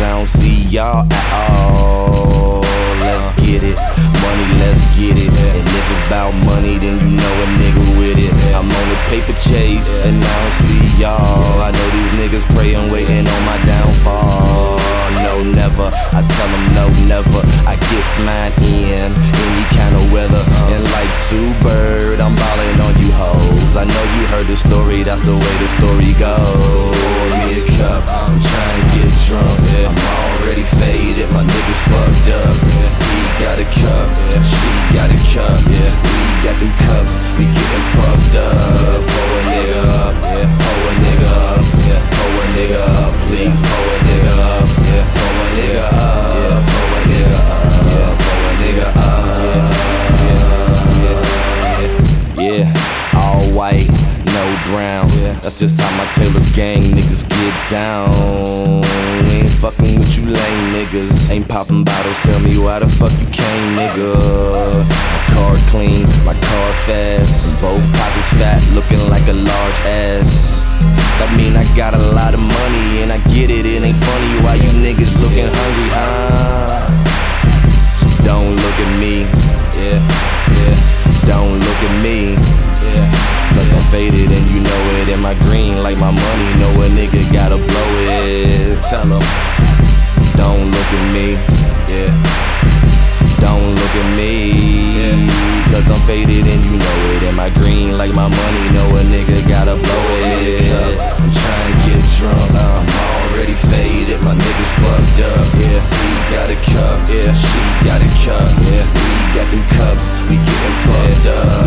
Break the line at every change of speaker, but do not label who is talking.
I don't see y'all at all. Let's get it, money, let's get it. And if it's about money, then you know a nigga with it. I'm on the paper chase, and I don't see y'all. I know these niggas praying, waiting on my downfall. No, never, I tell them no, never. I gets mine in any kind of weather. And like Sue Bird, I'm ballin' on you hoes. I know you heard the story, that's the way the story goes. Pour me a cup, I'm trying to get drunk. I'm already faded, my niggas fucked up. He got a cup, she got a cup. We got them cups, we getting fucked up. Pour a nigga up, pour a nigga up, pour a nigga up, please pour a nigga up, pour a nigga up, pour a nigga up, pour a nigga up. Yeah, all white, no brown. That's just how my Taylor gang niggas get down. We ain't fucking with you lame niggas. Ain't popping bottles, tell me why the fuck you came, nigga. My car clean, my car fast. Both pockets fat, looking like a large ass. That mean I got a lot of money and I get it. It ain't funny why you niggas looking hungry, huh? Don't look at me, don't look at me, cause I'm faded and you know it. And my green like my money, know a nigga gotta blow it. Tell them, don't look at me, don't look at me, cause I'm faded and you know it. And my green like my money, know a nigga gotta blow it. I'm trying to get drunk, I'm already faded, my niggas fucked up. He got a cup, she got a cup. We got them cups, we getting fucked up.